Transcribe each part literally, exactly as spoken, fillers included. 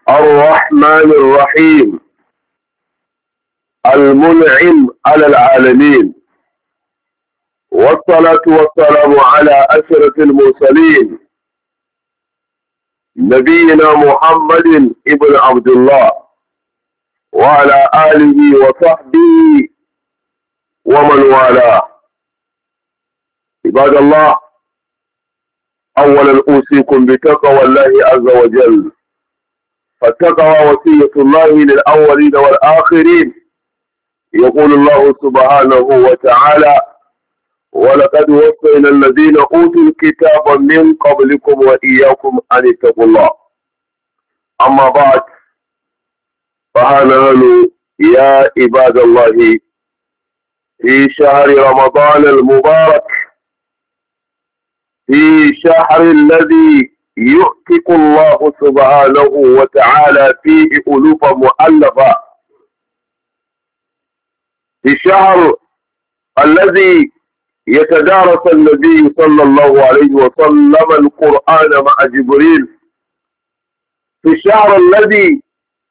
الرحمن الرحيم المنعم على العالمين، والصلاة والسلام على أشرف المرسلين نبينا محمد ابن عبد الله وعلى آله وصحبه ومن والاه. عباد الله، أولا أوصيكم بتقوى الله عز وجل، فالتقوى وصية الله للأولين والآخرين. يقول الله سبحانه وتعالى: ولقد وصينا الذين أوتوا الكتاب من قبلكم وإياكم أن اتقوا الله. أما بعد، فها نحن يا عباد الله في شهر رمضان المبارك، في شهر الذي يؤتق الله سبحانه وتعالى فيه ألوف مؤلفة، في الشهر الذي يتدارس النبي صلى الله عليه وسلم القرآن مع جبريل، في الشهر الذي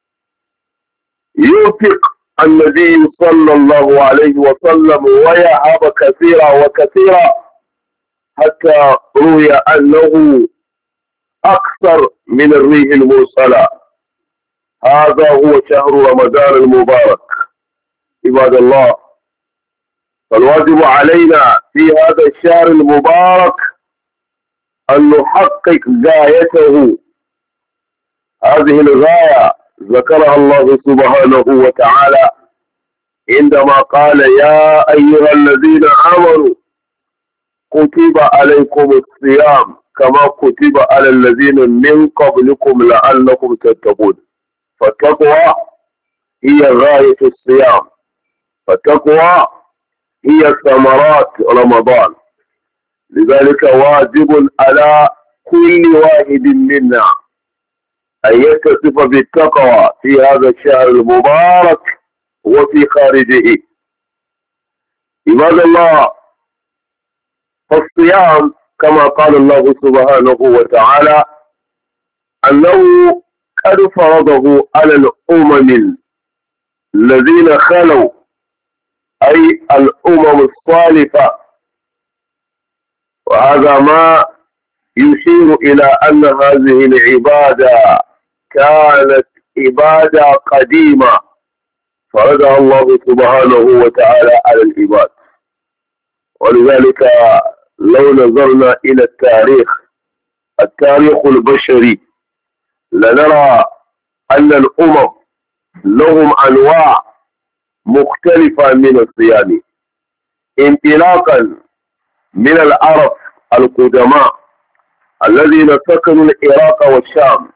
يؤتق النبي صلى الله عليه وسلم ويهب كثيرا وكثيرا، حتى روي أنه أكثر من الريح المرسلة. هذا هو شهر رمضان المبارك. عباد الله، فالواجب علينا في هذا الشهر المبارك أن نحقق غايته. هذه الغاية ذكرها الله سبحانه وتعالى عندما قال: يا أيها الذين آمنوا كتب عليكم الصيام كما كتب على الذين من قبلكم لعلكم تتقون. فالتقوى هي غاية الصيام، فالتقوى هي ثمرات رمضان. لذلك واجب على كل واحد منا أن يتصف بالتقوى في هذا الشهر المبارك وفي خارجه. عباد الله، فالصيام كما قال الله سبحانه وتعالى أنه قد فرضه على الأمم الذين خلوا، أي الأمم الصالحة. وهذا ما يشير إلى أن هذه العبادة كانت عبادة قديمة فرضها الله سبحانه وتعالى على العباد. ولذلك لو نظرنا إلى التاريخ التاريخ البشري لنرى أن الأمم لهم أنواع مختلفة من الصيام، انطلاقا من العرب القدماء الذين سكنوا العراق والشام،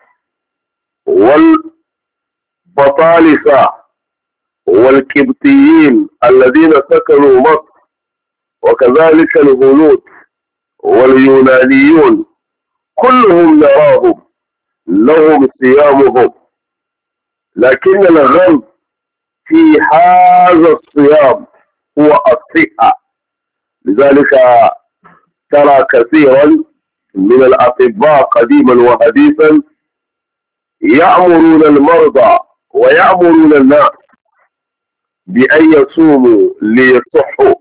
والبطالسة والكبتيين الذين سكنوا مصر، وكذلك الهنود واليونانيون. كلهم نراهم لهم صيامهم، لكن الغرب في هذا الصيام هو الصحة. لذلك ترى كثيرا من الأطباء قديما وحديثا يأمرون المرضى ويأمرون الناس بأن يصوموا ليصحوا.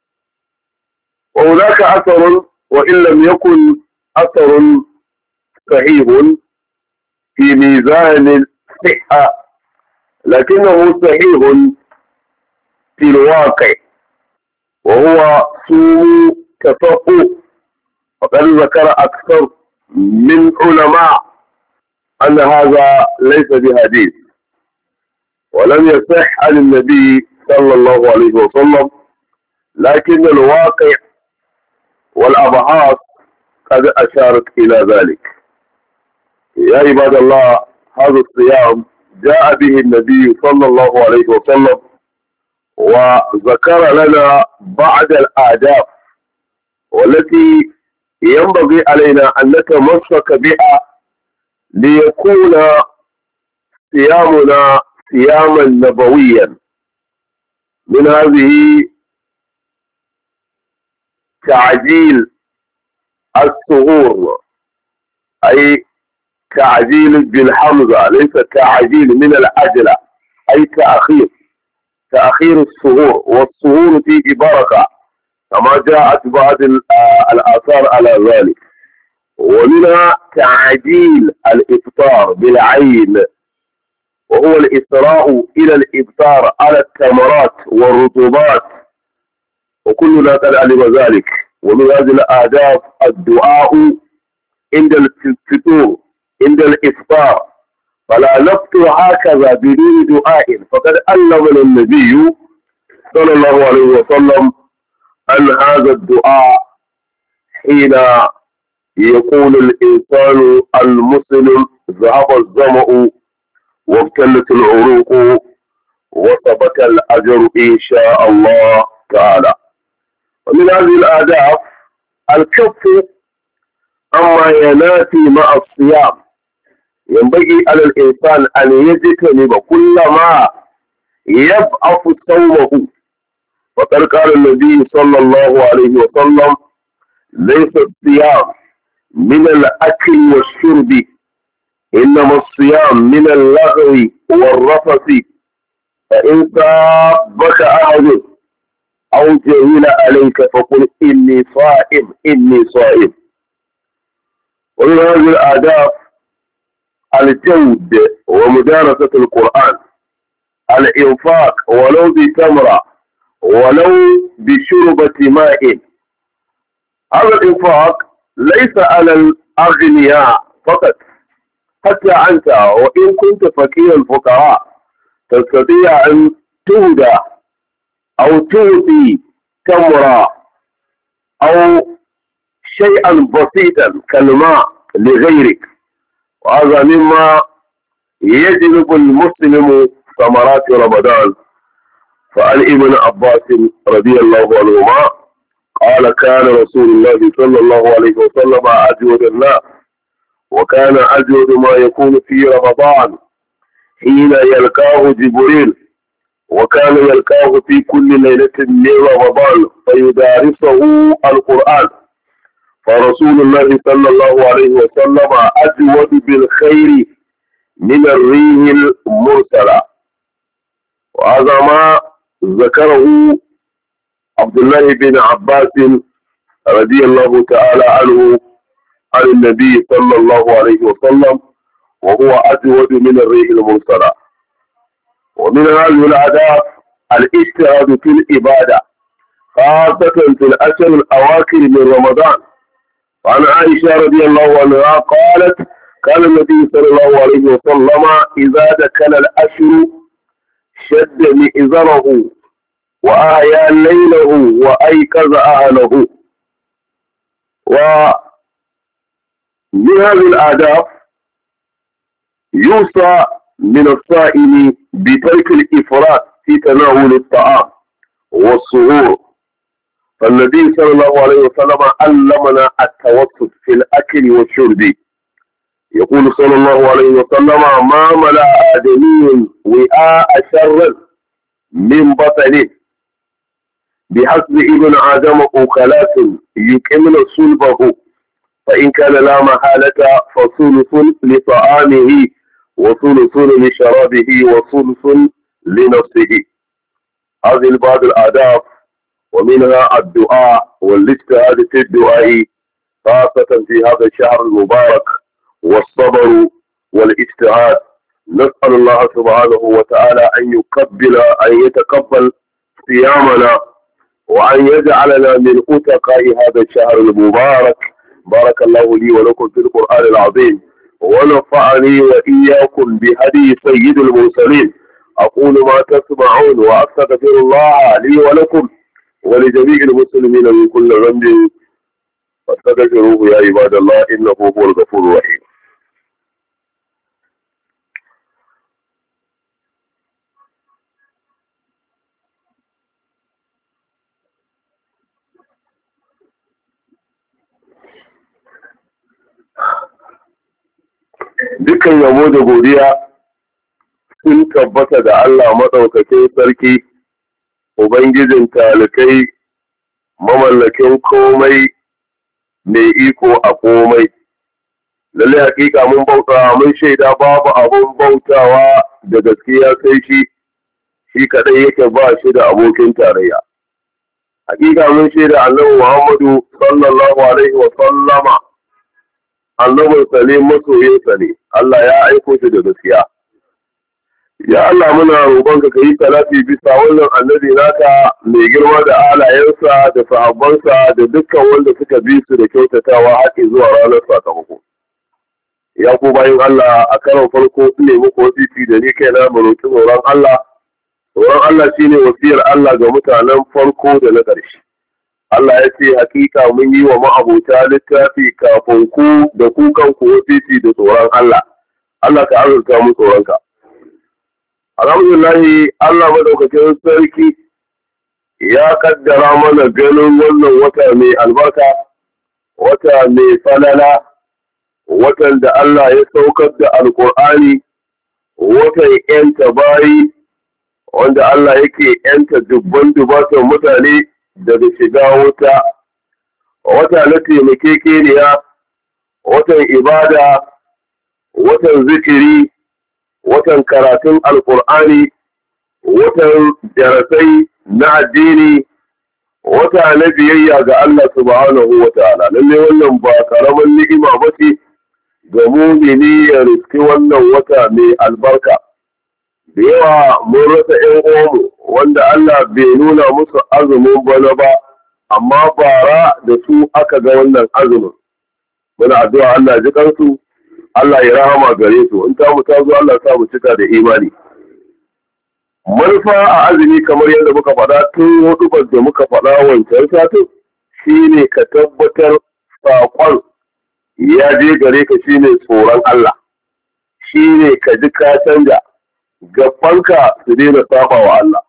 وهناك أثر، وإن لم يكن أثر صحيح في ميزان الصحة، لكنه صحيح في الواقع، وهو صوم تفقه. وقد ذكر أكثر من علماء أن هذا ليس بحديث ولم يصح عن النبي صلى الله عليه وسلم، لكن الواقع والأبحاث قد أشارت إلى ذلك. يا عباد الله، هذا الصيام جاء به النبي صلى الله عليه وسلم وذكر لنا بعض الآداب والتي ينبغي علينا أن نتمسك بها ليكون صيامنا صياما نبويا. من هذه تعجيل السهور، أي تعجيل بالحمزة، ليس تعجيل من العجلة، أي تأخير، تأخير السهور، والسهور فيه بركة كما جاءت بعض الآثار على ذلك. ومنها تعجيل الإفطار بالعين، وهو الإسراء إلى الإفطار على التمرات والرطوبات، وكلنا قد علم ذلك. ومن هذه الآداب الدعاء عند الفطور، عند الإفطار، فلا نفطر هكذا بدون دعاء، فقد علمنا النبي صلى الله عليه وسلم أن هذا الدعاء حين يقول الإنسان المسلم ذهب الظمأ وابتلت العروق وثبت الأجر إن شاء الله تعالى. ومن هذه الآداب الكف عما يناتي مع الصيام. ينبغي على الإنسان أن يجتنب كل ما يضعف صومه، فقد قال النبي صلى الله عليه وسلم: ليس الصيام من الأكل والشرب، إنما الصيام من اللغو والرفث، فإن صابك أحد أو جهل عليك فقل إني صائم إني صائم. ومن هذه الآداب الجود ومدارسة القرآن، الإنفاق ولو بتمرة ولو بشربة ماء. هذا الإنفاق ليس على الأغنياء فقط، حتى أنت وإن كنت فقير فقراء تستطيع أن تهدى أو تعطي تمرة أو شيئا بسيطا كالماء لغيرك، وهذا مما يجلب المسلم ثمرات رمضان. فعن ابن عباس رضي الله عنهما قال: كان رسول الله صلى الله عليه وسلم أجود الناس، وكان أجود ما يكون في رمضان حين يلقاه جبريل، وكان يلقاه في كل ليلة من رمضان فيدارسه القرآن، فرسول الله صلى الله عليه وسلم أجود بالخير من الريح المرسلة. وهذا ما ذكره عبد الله بن عباس رضي الله تعالى عنه عن النبي صلى الله عليه وسلم، وهو أجود من الريح المرسلة. ومن هذه الآداب الاجتهاد في العبادة، خاصة في الأشهر الأواخر من رمضان. وعن عائشة رضي الله عنها قالت: كان النبي صلى الله عليه وسلم إذا دخل الأشهر شد مئزره وأحيا ليله وأيقظ أهله. ومن هذه الآداب يوصى من الصائم بترك الإفراط في تناول الطعام والسحور، فالنبي صلى الله عليه وسلم علمنا التوسط في الأكل والشرب. يقول صلى الله عليه وسلم: ما ملأ آدمي وعاء شر من بطنه، بحسب ابن آدم أكلات يكمل صلبه، فإن كان لا محالة فثلث لطعامه وثلث لشرابه وثلث لنفسه. هذه بعض الآداب، ومنها الدعاء والاجتهاد في الدعاء خاصة في هذا الشهر المبارك، والصبر والاجتهاد. نسأل الله سبحانه وتعالى أن يقبل أن يتقبل صيامنا، وأن يجعلنا من أتقاء هذا الشهر المبارك. بارك الله لي ولكم في القرآن العظيم، ونفعني وإياكم بهدي سيد المرسلين. أقول ما تسمعون وأستغفر الله لي ولكم ولجميع المسلمين من كل ذنب فاستغفروه يا عباد الله إنه هو الغفور الرحيم. Dukkan yabo da godiya sun tabbata da Allah maɗaukakin sarki, Ubangijin talikai, mamallakin komai, mai iko a komai. lalle hakika mun bauta mun shaida babu abun bautawa da gaskiya sai shi shi kadai yake ba shi da abokin tarayya. Hakika mun shaida annabi Muhammadu sallallahu alaihi wa sallama annabin sa ne masoyin sa ne, Allah ya aiko shi da gaskiya. Ya Allah muna roƙonka ka yi salati bisa wannan annabi naka mai girma da alayensa da sahabbansa da dukkan wanda suka bi su da kyautatawa haƙi zuwa ranar sakamako. Ya ku bayan Allah a karon farko ne muku wasiti da ni kaina mu roƙi tsoron Allah. Tsoron Allah shine wasiyar Allah ga mutanen farko da na ƙarshe. Allah ya ce hakika mun yi wa ma'abota littafi kafin ku da ku kanku wasiti da tsoron Allah. Allah ka azurta mu tsoronka. Alhamdulillahi Allah madaukakin sarki ya kaddara mana ganin wannan wata mai albarka, wata mai falala, watan da Allah ya saukar da Alƙur'ani, watan ‘yanta bayi, wanda Allah yake ‘yanta dubban dubatan mutane daga shiga wuta, wata na taimakekeniya, watan ibada, watan zikiri, watan karatun Alƙur'ani, watan darasai na addini, wata na biyayya ga Allah subhanahu wa ta'ala. Lalle wannan ba karamin ni'ima ba ce ga mumini ya riski wannan wata mai albarka. Da yawa mun rasa ‘yan uwanmu wanda Allah bai nuna musu azumin bana ba, amma bara da su aka ga wannan azumin. Muna addu'a Allah ji kansu, Allah ya rahama gare su, in ta mu ta zo Allah sa mu cika da imani. Manufa a azumi kamar yadda muka faɗa tun hudu da muka faɗa wancan satin shi ne ka tabbatar saƙon ya je gare ka shi ne tsoron Allah, shi ne ka ji ka canja gabanka su daina saba wa Allah,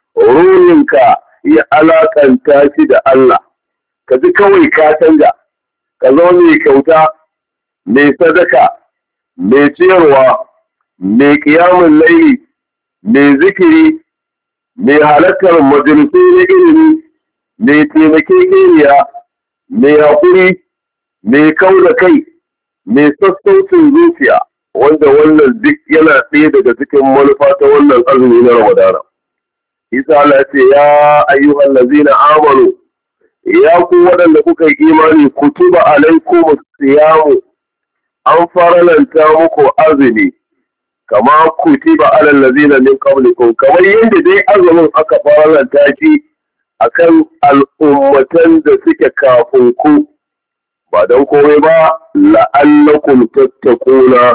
ruhinka ya alakanta shi da Allah, ka ji kawai ka canja, ka zama mai kyauta, mai sadaka, mai ciyarwa, mai kiyamun laili, mai zikiri, mai halartar majalisai na ilimi, mai taimakekeniya, mai haƙuri, mai kau da kai, mai sassaucin zuciya, wanda wannan duk yana ɗaya daga cikin manufa ta wannan azumi na Ramadana. Isa Allah ya ce, ya ayyuhan lazina amanu, ya ku waɗanda kuka yi imani kutuba alaikum siyamu, an faralanta muku azumi. Kama kutiba alal lazina min qablikum, kamar yadda dai azumin aka faralanta shi akan al'ummatan da suke kafin ku, ba don komai ba la'allakum tattaquna,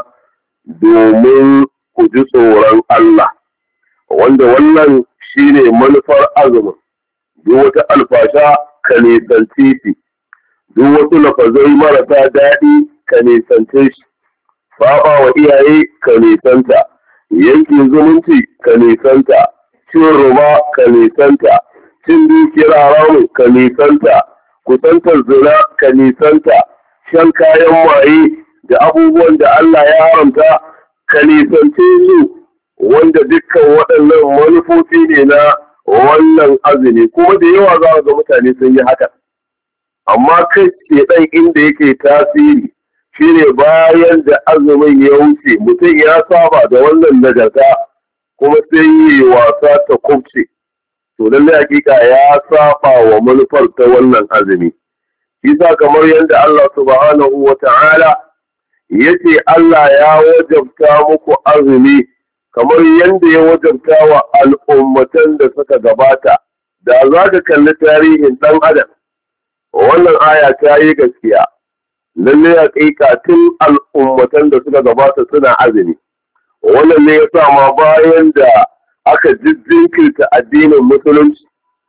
domin ku ji tsoron Allah, wanda wannan shine manufar azumin. Duk wata alfasha ka nisanci shi, duk wasu lafazai marasa daɗi ka nisance shi, faɓa wa iyaye ka nisanta, yankin zumunci ka nisanta, cin ruba ka nisanta, cin dukiyar haramun ka nisanta, kusantar zina ka nisanta, shan kayan maye da abubuwan da Allah ya haramta ka nisance su, wanda dukkan waɗannan manufofi ne na wannan azumi, kuma da yawa za ga mutane sun yi haka. Amma kai ke ɗan inda yake tasiri shine bayan da azumin ya wuce mutum ya saba da wannan nagarta kuma sai yi wasa ta kubce, to lallai hakika ya saba wa manufar ta wannan azumi. Isa kamar yadda Allah subhanahu wa ta'ala ya ce Allah ya wajabta muku azumi kamar yadda ya wajabta wa al'ummatan da suka gabata. Da za ka kalli tarihin ɗan adam, wannan aya ta yi gaskiya. Lalle hakika tun al'ummatan da suka gabata suna azumi. Wannan ne ya sa ma bayan da aka jinkirta addinin musulunci,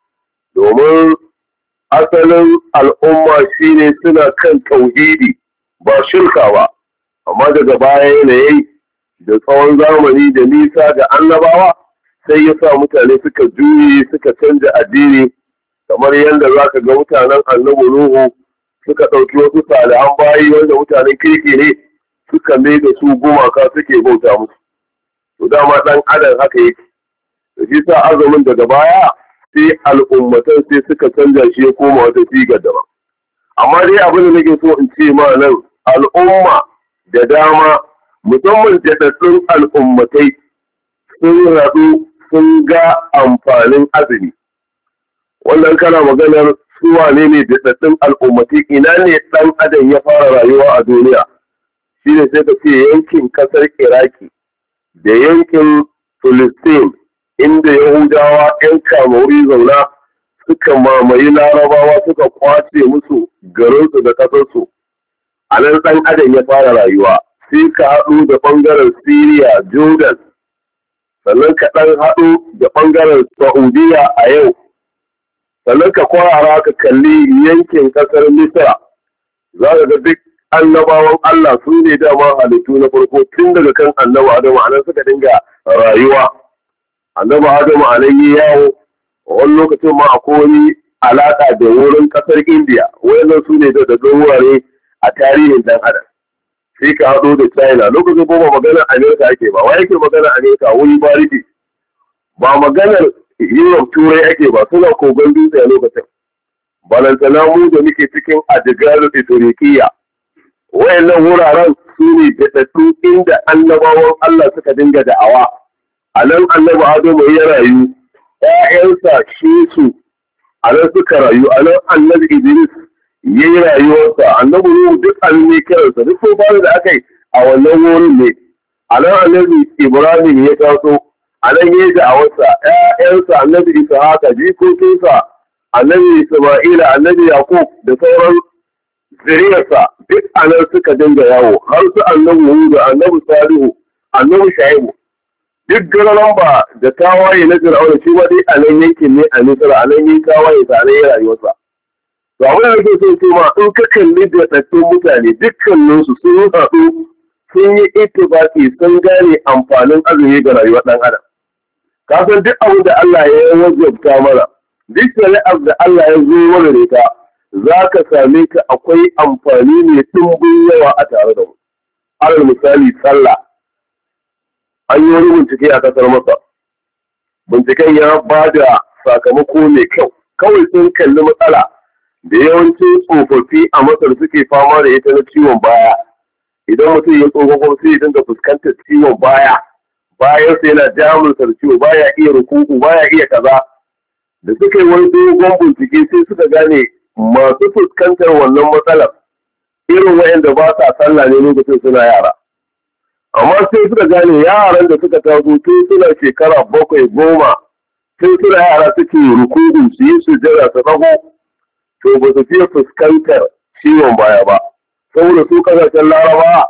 domin asalin al'umma shine suna kan tauhidi ba shirka ba, amma daga baya yanayi da tsawon zamani da nisa da annabawa sai ya sa mutane suka juye suka canja addini, kamar yadda za ka ga mutanen annabi Nuhu suka ɗauki wasu salihan bayi wanda mutanen kirki ne suka mai da su gumaka suke bauta musu. To dama ɗan adam haka yake. Da shi sa azumin daga baya sai al'ummatan sai suka canja shi ya koma wata sigar daban. Amma dai abin da nake so in ce ma nan, al'umma da dama musamman daɗaɗɗun al'ummatai sun haɗu sun ga amfanin azumi. Wannan kana maganar su wane ne daɗaɗɗun al'ummatai, ina ne ɗan adam ya fara rayuwa a duniya? Shi ne sai ka ce yankin ƙasar Iraki da yankin Filistin, inda Yahudawa ‘yan kamori zauna suka mamaye Larabawa suka kwace musu garinsu da ƙasarsu. A nan ɗan adam ya fara rayuwa. Sai ka haɗu da ɓangaren Siriya, Jordan, sannan ka ɗan haɗu da ɓangaren Saudiya a yau, sannan ka kwarara ka kalli yankin ƙasar Misra, za ka ga duk annabawan Allah su ne dama halittu na farko tun daga kan annabi Adamu a nan suka dinga rayuwa. Annabi Adamu a nan yi yawo, wani lokacin ma akwai wani alaƙa da wurin ƙasar Indiya, wayannan su ne da wurare a tarihin ɗan adam. Sai ka haɗo da China, lokacin ko ba maganar Amerika ake ba, wa yake maganar Amerika wuri ba rike, ba maganar Europe turai ake ba, suna kogon dutse a lokacin. Balantana mu da muke cikin Adigalu da Turikiya, wayannan wuraren su ne daɗaɗɗu inda annabawan Allah suka dinga da'awa. A nan annabi Adamu ya rayu, ‘ya'yansa shi su a nan suka rayu, a nan annabi Idris ya yi rayuwarsa, annabi Nuhu duk an ne kiransa, duk sun fara da aka yi a wannan wurin ne. A nan annabi Ibrahim ya taso, a nan ya yi da'awarsa, ‘ya'yansa annabi Ishaka, jikokinsa annabi Isma'ila, annabi Yakub da sauran zuriyarsa duk a nan suka dinga yawo, har su annabi Hudu, annabi Salihu, annabi Shaibu. Duk gararan ba da tawaye na Fir'auna shi ma dai a nan yankin ne a Misra, a nan yi tawaye ta nan ya rayuwarsa. To abin da nake so ce ma in ka kalli da ɗattun mutane dukkaninsu sun haɗu sun yi ittifaqi sun gane amfanin azumi ga rayuwar ɗan adam. Ka san duk abin da Allah ya wajabta mana, duk shari'ar da Allah ya zo mana da ita, za ka same ta akwai amfani mai ɗumbin yawa a tare da mu. Alal misali sallah. An yi wani bincike a ƙasar Masar. Binciken ya ba da sakamako mai kyau. Kawai sun kalli matsala da yawancin tsofaffi a Masar suke fama da ita na ciwon baya. Idan mutum ya tsofaffin sai ya dinga fuskantar ciwon baya. Bayan sai yana damunsa da ciwo, baya iya rukuku, baya iya kaza. Da suka yi wani dogon bincike sai suka gane masu fuskantar wannan matsalar irin waɗanda ba sa sallah ne lokacin suna yara. Amma sai suka gane yaran da suka taso tun suna shekara bakwai goma tun suna yara suke rukudu su yi sujjada su tsago, to ba su fiye fuskantar ciwon baya ba, saboda su kasashen laraba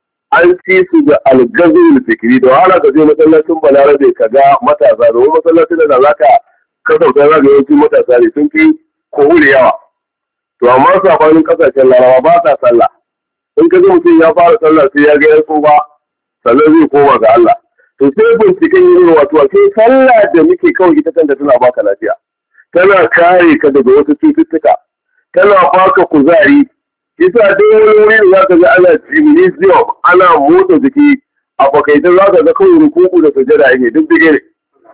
an ci su da algazin fikiri da wahala ka je masallacin balarabe ka ga matasa, domin masallacin da za ka kasauta za ga yawancin matasa ne sun fi kohuri yawa. To amma sabanin kasashen laraba ba sa sallah, in ka ji mutum ya fara sallah sai ya ga ya tsufa sannan zai koma ga Allah. To sai binciken yin wato sai sallah da muke kawai ita kanta tana baka lafiya, tana kare ka daga wasu cututtuka, tana baka kuzari. Kisa duk wani wuri da zaka ga ana gymnasium ana motsa jiki a bakaita za ka ga kawai rukuku da sujada yake duk dige ne.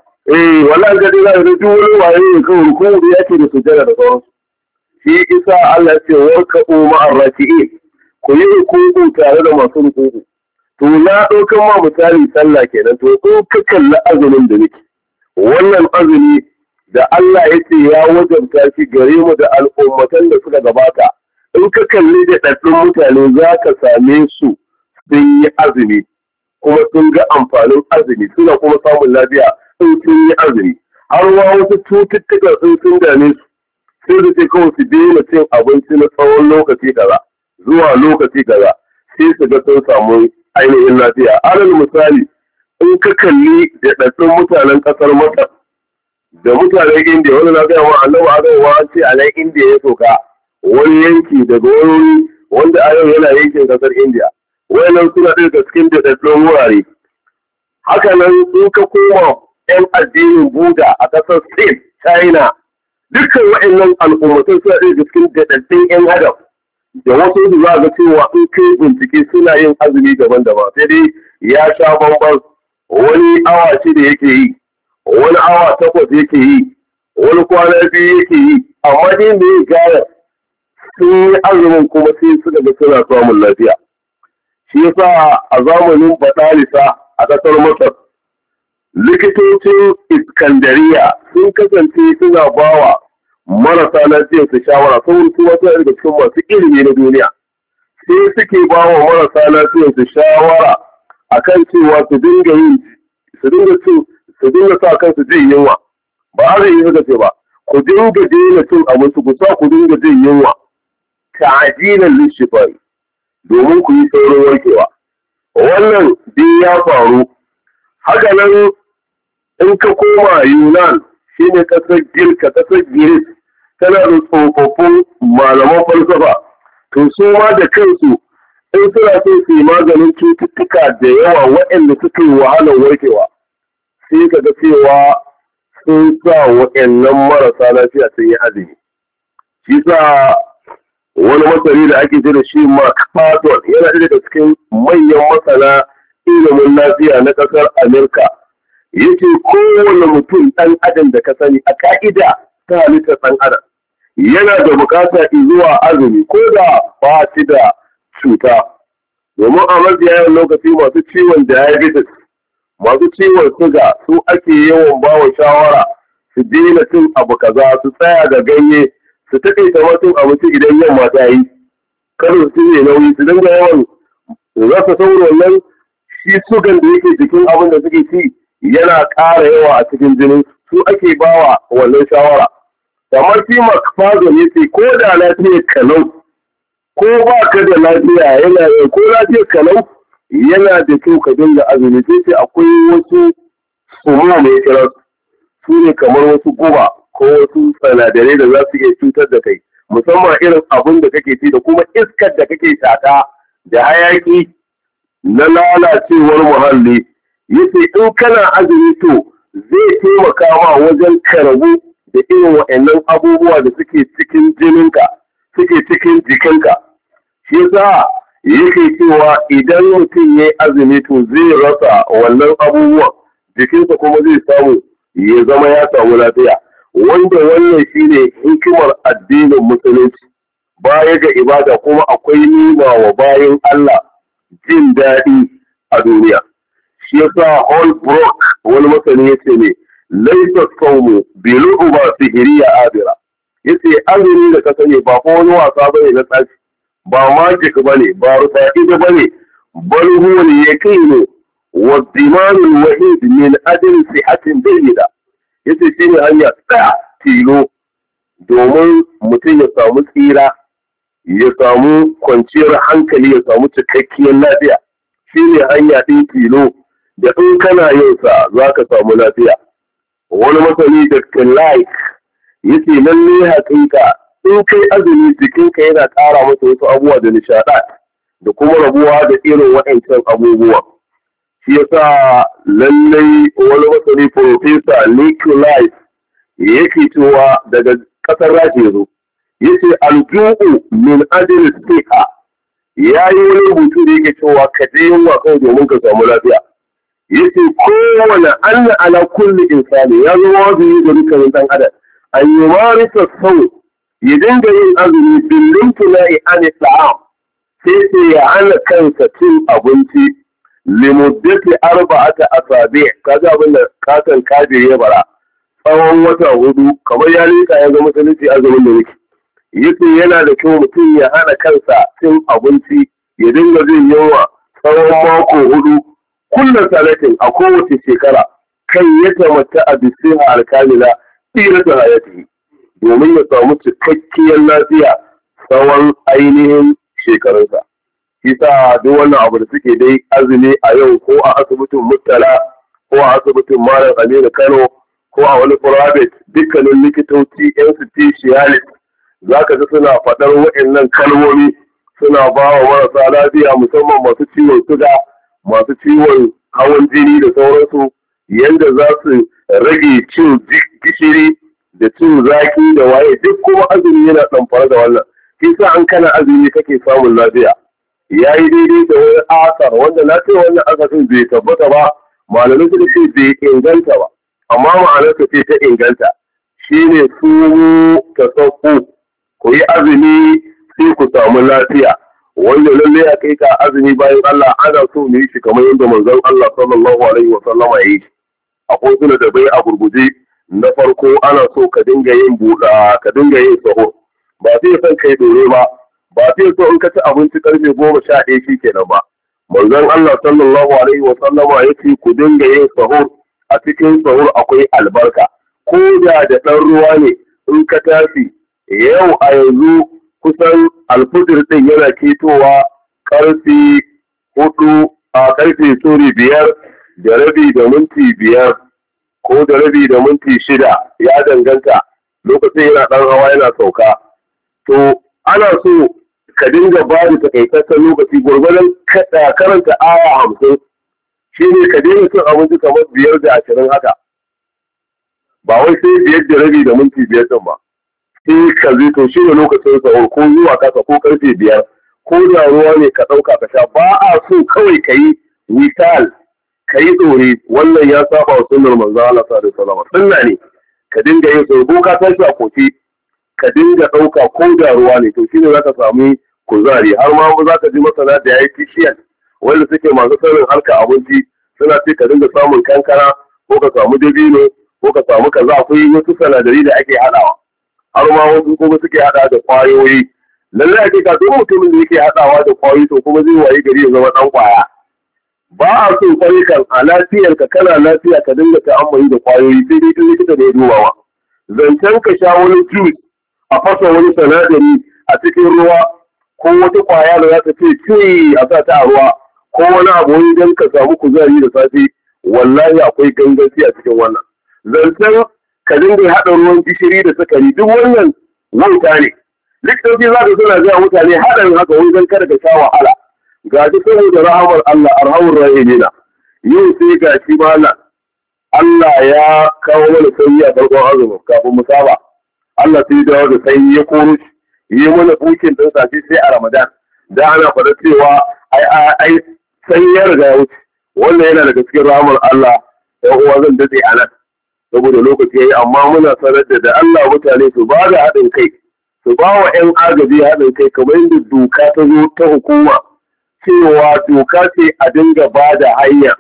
Eh wallahi ga dai za ka duk wani waye ne kawai rukuku da yake da sujada da sauransu. Shi isa Allah ya ce warka umma arraki'in, ku yi rukuku tare da masu rukuku. To na ɗaukan ma misali sallah kenan, to in ka kalli azumin da nake, wannan azumi da Allah ya ce ya wajabta shi gare mu da al'ummatan da suka gabata, in ka kalli da ɗaɗɗun mutane za ka same su sun yi azumi, kuma sun ga amfanin azumi, suna kuma samun lafiya in sun yi azumi. Har ma wasu cututtuka sun sun dame su, sai da ce kawai su daina cin abinci na tsawon lokaci kaza zuwa lokaci kaza, sai su ga sun samu ainihin lafiya. Alal misali, in ka kalli da ɗaɗɗun mutanen ƙasar Masar da mutanen Indiya, wani na gaya wa annabi Adamu an ce a nan Indiya ya soka, wani yanki daga wani wanda a yau yana yankin ƙasar Indiya. Wayannan suna ɗaya daga cikin daɗaɗɗun wurare. Haka nan in ka koma ‘yan addinin Buda a ƙasar Sin, China, dukkan waɗannan al'ummatan suna ɗaya daga cikin daɗaɗɗun ‘yan adam. Da wasu su za ga cewa in kai bincike suna yin azumi daban-daban, sai dai ya sha bambam, wani awa shida yake yi, wani awa takwas yake yi, wani kwana biyu yake yi, amma dai me gaya sun yi azumin kuma sai suka ga suna samun lafiya. shi yasa a zamanin batalisa a ƙasar Masar likitocin Iskandariya sun kasance suna bawa marasa lafiyar su shawara saboda su wasu daga cikin masu ilimi na duniya sai suke bawa marasa lafiyar su shawara akan cewa su dinga yin su dinga cin su dinga sa kansu jin yunwa ba har yi suka ce ba ku dinga daina cin abinci ku sa ku dinga jin yunwa ta'jilan lishifai domin ku yi saurin warkewa wannan din ya faru haka nan in ka koma Yunan shine kasar Girka kasar Giris tana da tsofaffin malaman falsafa to su ma da kansu in suna so su yi maganin cututtuka da yawa waɗanda suka yi wahalar warkewa sai ka ga cewa sun sa waɗannan marasa lafiya sun yi azumi shi sa wani masani da ake ce da shi Mark Patton yana ɗaya daga cikin manyan masana ilimin lafiya na ƙasar Amurka yace kowane mutum ɗan adam da ka sani a ka'ida ta halittar ɗan adam yana da bukata zuwa azumi ko da ba shi da cuta domin a mafiya yawan lokaci masu ciwon diabetes masu ciwon suga su ake yawan bawa shawara su daina cin abu kaza su tsaya da ganye su taƙaita mutum abinci idan yamma ta yi kar su ne nauyi su dinga yawan rasa sauran nan shi sugan da yake jikin abin da suke ci yana ƙara yawa a cikin jinin su ake bawa wannan shawara kamar shi makfazon ya ce ko da lafiyar kalau ko ba ka da lafiya yana ko lafiyar kalau yana da kyau ka dinga azumi sai ce akwai wasu sumo mai kira su ne kamar wasu guba ko wasu sinadarai da za su iya cutar da kai musamman irin abin da kake ci da kuma iskar da kake shaka da hayaki na lalacewar muhalli yace in kana azumi to zai taimaka ma wajen karabu da irin waɗannan abubuwa da suke cikin jininka suke cikin jikinka shi yasa yake cewa idan mutum ya yi azumi to zai rasa wannan abubuwan jikinsa kuma zai samu ya zama ya samu lafiya wanda wannan shine hikimar addinin musulunci baya ga ibada kuma akwai nima wa bayan Allah jin daɗi a duniya shi yasa Holbrook wani masani yace ne laisa saumu bilu ba sihiriya abira yace azumi da ka sani ba ko wani wasa bane na tsafi ba magic bane ba rufa'i bane bal huwa yaqinu wa dimanul wahid min ajli sihatin bayyida yace shine hanya tsaya tilo domin mutum ya samu tsira ya samu kwanciyar hankali ya samu cikakkiyar lafiya shine hanya ɗin tilo da in kana yin sa zaka samu lafiya wani masani Doctor Like yace lalle haƙiƙa in kai azumi jikinka yana ƙara masa wasu abubuwa da nishaɗa da kuma rabuwa da irin waɗancan abubuwa shi yasa lallai wani masani Professor Nicholas yake cewa daga ƙasar Rasha yazo yace alju'u min ajli siha yayi wani rubutu da yake cewa ka je yunwa kai domin ka samu lafiya yace kowane Allah ala kulli insani ya zo wajibi ga dukkan dan adam an yi marisa sau ya dinga yin azumi billin tula'i an ta'am sai sai ya hana kansa cin abinci limuddati arba'ata asabi kaga abin da katon kabir ya bara tsawon wata hudu kamar ya lika ya ga musulunci azumin da yake yace yana da kyau mutum ya hana kansa cin abinci ya dinga jin yunwa tsawon mako hudu kullum salatin a kowace shekara kan ya tamata a bisiha alkamila tsira da hayati domin ya samu cikakkiyar lafiya tsawon ainihin shekarunsa. Shi sa duk wannan abu da suke dai azumi a yau ko a asibitin Murtala ko a asibitin Malam Aminu Kano ko a wani private dukkanin likitoci yan specialist za ka ga suna faɗar waɗannan kalmomi suna ba wa marasa lafiya musamman masu ciwon suga masu ciwon hawan jini da sauransu yadda za su rage cin gishiri da cin zaki da waye duk kuma azumi yana ɗamfara da wannan shi sa an kana azumi kake samun lafiya ya yi daidai da wani asar wanda na ce wannan asarin bai tabbata ba malamai suka ce bai inganta ba amma ma'anarsa ce ta inganta shine su ta sauko ku yi azumi sai ku samu lafiya wanda lalle ya kai ka azumi bayan Allah ana so mu yi shi kamar yadda manzon Allah sallallahu alaihi wa sallama ya yi. Akwai suna da bai a gurguje. Na farko ana so ka dinga yin buɗa, ka dinga yin sahur. Ba zai san kai dore ba, ba zai so in ka ci abinci karfe goma sha ɗaya shi kenan ba. Manzon Allah sallallahu alaihi wa sallama ya ce ku dinga yin sahur, a cikin sahur akwai albarka. Ko da da ɗan ruwa ne in ka tashi yau a yanzu kusan alfudir ɗin yana ketowa ƙarfe hudu a ƙarfe sori biyar da rabi da minti biyar ko da rabi da minti shida ya danganta lokacin yana ɗan hawa yana sauka. To ana so ka dinga ba da takaitaccen lokaci gwargwadon karanta aya hamsin shi ne ka daina cin abinci kamar biyar da ashirin haka. Ba wai sai biyar da rabi da minti biyar ɗin ba. Sai ka zai to shi ne lokacin sahur ko zuwa kasa ko karfe biyar ko da ruwa ne ka ɗauka ka sha. Ba a so kawai ka yi wisal ka yi ɗore, wannan ya saba wa sunnar manzo Allah sallallahu alaihi wasallam. Sunna ne ka dinga yin sahur ko ka tashi a koci ka dinga ɗauka ko da ruwa ne to shi ne za ka sami kuzari. Har ma za ka ji masana da ya yi tishiyan wanda suke masu sanin harka abinci suna ce ka dinga samun kankana ko ka samu dabino ko ka samu kaza. Akwai wasu sanadari da ake haɗawa har ma wasu kuma suke haɗa da ƙwayoyi. Lallai ake ka duk mutumin da yake haɗawa da ƙwayoyi to kuma zai wayi gari ya zama ɗan ƙwaya. Ba a so kwarai kan a lafiyarka kana lafiya ka dinga ta'ammali da ƙwayoyi sai dai likita da ya dubawa. Zancen ka sha wani juice a fasa wani sanadari a cikin ruwa ko wata ƙwaya da za ta ce ce a sa ta a ruwa ko wani abu wani don ka samu kuzari da safe, wallahi akwai ganganci a cikin wannan. Zancen ka dinga haɗa ruwan gishiri da sukari duk wannan wauta ne. Likitoci za ka suna gaya mutane haɗarin haka wani don kada ka sha wahala. Ga shi saboda rahamar Allah arhamur rahimina yau sai ga shi malam Allah ya kawo mana sanyi a farkon azumi kafin mu saba. Allah sai dawo da sanyi ya koro shi yi mana bukin ɗin sashi sai a Ramadan. Da ana faɗa cewa ai ai sanyi ya riga ya wuce. Wannan yana daga cikin rahamar Allah. Ɗan uwa zan daɗe a nan saboda lokaci ya yi, amma muna sanar da da Allah mutane su ba da haɗin kai, su ba wa 'yan agaji haɗin kai kamar yadda doka ta zo ta hukuma cewa doka ce a dinga ba da hanya.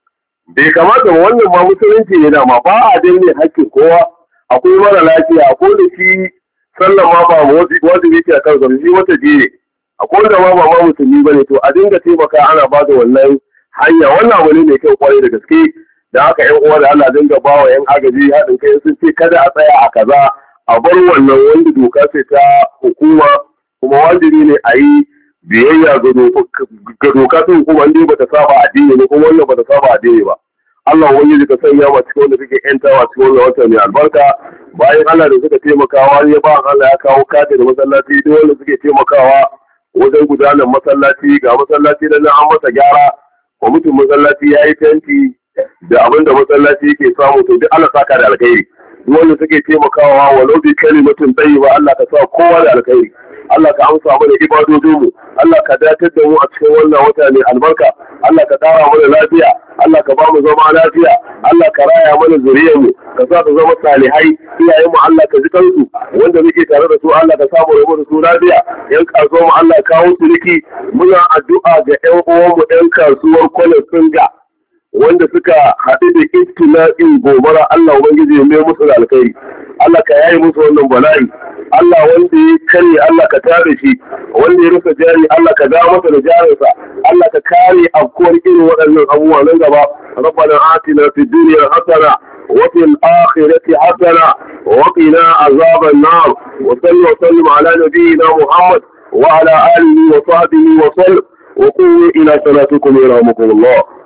Bai kamata wannan ma musulunci ne dama ba a danne hakkin kowa. Akwai mara lafiya ko da shi sallan ma ba wajibi ce a kan sa shi wata je ne. Akwai da ma ba ma musulmi bane to a dinga taimaka ana ba da wannan hanya. Wannan abu ne mai kyau kwarai da gaske. Da haka ƴan uwa da Allah dinga ba wa ƴan agaji haɗin kai sun ce kada a tsaya a kaza a bar wannan wanda doka ce ta hukuma kuma wajibi ne a yi biyayya ga doka ta hukuma inda ba ta saba addini ne kuma wannan ba ta saba addini ba. Allah wani ka sanya ma cikin wanda kake ƴantawa cikin wannan wata mai albarka. Bayan Allah da suka taimakawa wani ya ba Allah ya kawo kati da masallaci duk wanda suke taimakawa wajen gudanar masallaci ga masallaci da an masa gyara kwamitin masallaci ya yi fenti da abin da masallaci yake samu to duk Allah saka da alkhairi. Duk wanda suke taimakawa walau bi kalimatin tayyiba Allah ka sa kowa da alkhairi. Allah ka amsa mana ibadodin mu. Allah ka datar da mu a cikin wannan wata mai albarka. Allah ka ƙara mana lafiya. Allah ka ba mu zama lafiya. Allah ka raya mana zuriyar mu. Ka sa su zama salihai. Iyayen mu Allah ka ji kansu. Wanda muke tare da su Allah ka samu rabu da su lafiya. Yan kasuwa mu Allah ka kawo su riki. Muna addu'a ga ƴan uwan mu ƴan kasuwar Kwale Singa wanda suka haɗu da ibtila'in gobara. Allah ubangiji ya mai musu da alkhairi. Allah ka yayi musu wannan bala'i. Allah wanda ya kare Allah ka tare shi, wanda ya rufe jari Allah ka dawo masa da jarinsa. Allah ka kare afkuwar irin waɗannan abubuwa nan gaba. Rabbana atina fid dunya hasana wa fil akhirati hasana wa qina azaban nar. Wa sallu wa sallim ala nabiyyina Muhammad wa ala alihi wa sahbihi wa sallam. Wa qumu ila salatikum yarhamukumullah.